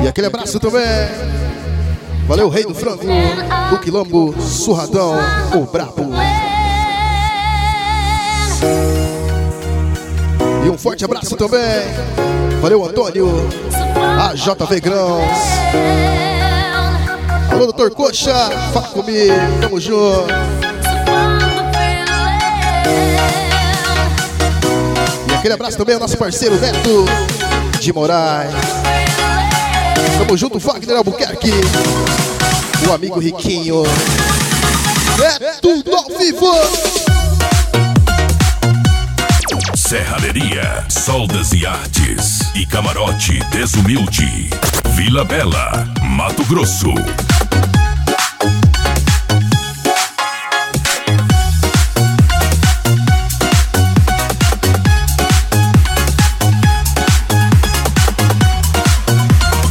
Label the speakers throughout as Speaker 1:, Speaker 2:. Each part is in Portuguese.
Speaker 1: E aquele abraço também. Valeu, rei do frango, do quilombo, surradão, o brabo. E um forte abraço também. Valeu, Antônio, a JV Grãos. Alô, doutor Coxa, fala comigo, tamo junto. E aquele abraço também ao nosso parceiro Neto de Moraes. Tamo junto, Wagner Albuquerque, o amigo Riquinho. É tudo ao vivo.
Speaker 2: Serralheria, Soldas e Artes e Camarote Desumilde, Vila Bela, Mato Grosso.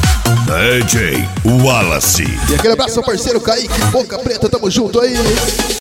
Speaker 2: DJ Wallace.
Speaker 1: E aquele abraço ao parceiro Kaique, Boca Preta, tamo junto aí.